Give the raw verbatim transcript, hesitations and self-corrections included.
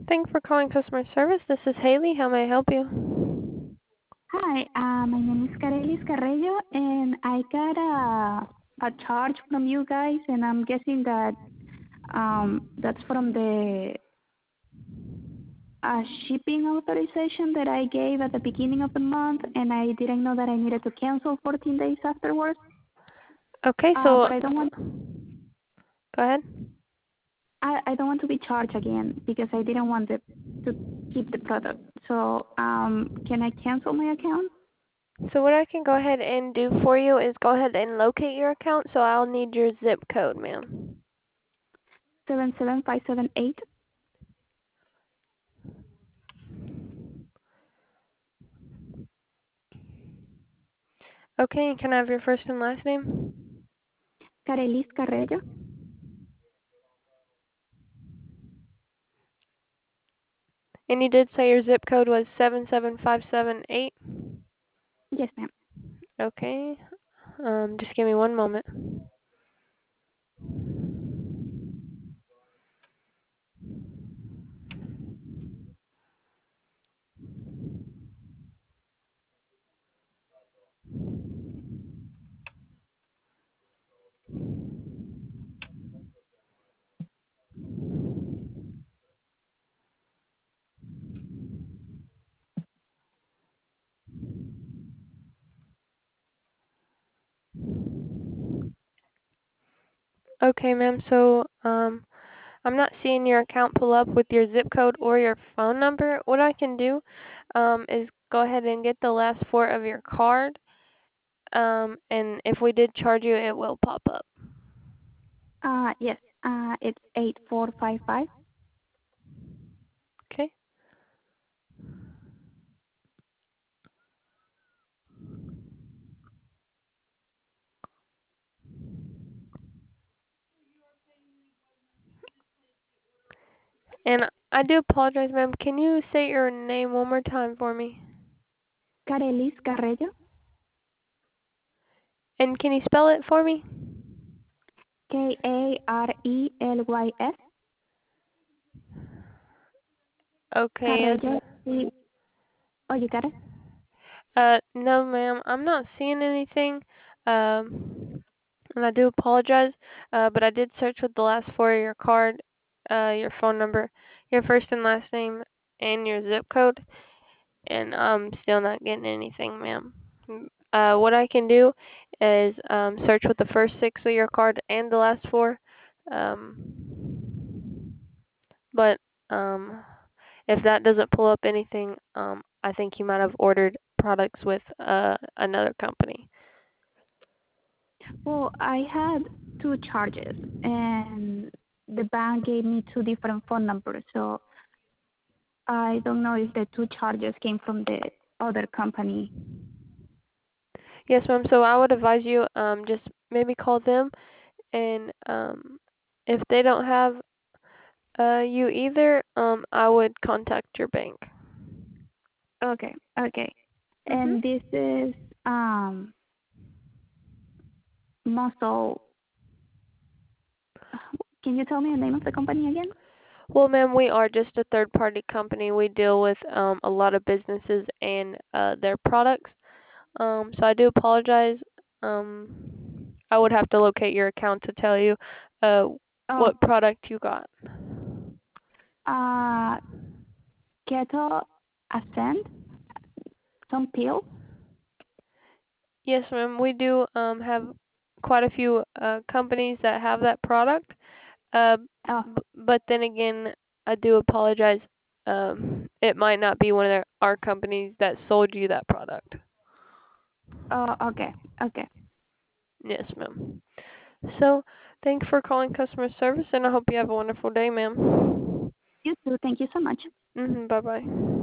Thanks for calling customer service. This is Haley. How may I help you? Hi, uh, my name is Carelis Carrello, and I got a a charge from you guys, and I'm guessing that um, that's from the uh, shipping authorization that I gave at the beginning of the month, and I didn't know that I needed to cancel fourteen days afterwards. Okay, Uh, so but I don't want go ahead. I, I don't want to be charged again because I didn't want the, to keep the product. So um, can I cancel my account? So what I can go ahead and do for you is go ahead and locate your account. So I'll need your zip code, ma'am. Seven seven five seven eight. Okay, and can I have your first and last name? Carelis Carrello. And you did say your zip code was seven seven five seven eight. Yes, ma'am. Okay. Um, just give me one moment. Okay, ma'am. So um, I'm not seeing your account pull up with your zip code or your phone number. What I can do um, is go ahead and get the last four of your card. Um, and if we did charge you, it will pop up. Uh, yes. Uh, it's eight four five five. Okay. And I do apologize, ma'am. Can you say your name one more time for me? Carelis Carrello. And can you spell it for me? K A R E L Y S. Okay. Carrello. C- oh, you got it? Uh, no, ma'am. I'm not seeing anything. Um, and I do apologize. Uh, but I did search with the last four of your card, uh, your phone number, your first and last name, and your zip code. And I'm still not getting anything, ma'am. Uh, what I can do is um, search with the first six of your card and the last four. Um, but um, if that doesn't pull up anything, um, I think you might have ordered products with uh, another company. Well, I had two charges, and the bank gave me two different phone numbers. So I don't know if the two charges came from the other company. Yes, ma'am. So I would advise you um, just maybe call them, and um, if they don't have uh, you either, um, I would contact your bank. Okay. Okay. Mhm. And this is um muscle. Can you tell me the name of the company again? Well, ma'am, we are just a third-party company. We deal with um, a lot of businesses and uh, their products. Um, so I do apologize. Um, I would have to locate your account to tell you uh, Oh, what product you got. uh, Keto Ascend, some pills. Yes, ma'am. We do um, have quite a few uh, companies that have that product. Uh, Oh, b- but then again, I do apologize. Um, it might not be one of their, our companies that sold you that product. oh, okay, okay. Yes, ma'am. So, thanks for calling customer service, and I hope you have a wonderful day, ma'am. You too. Thank you so much. Mhm. Bye bye.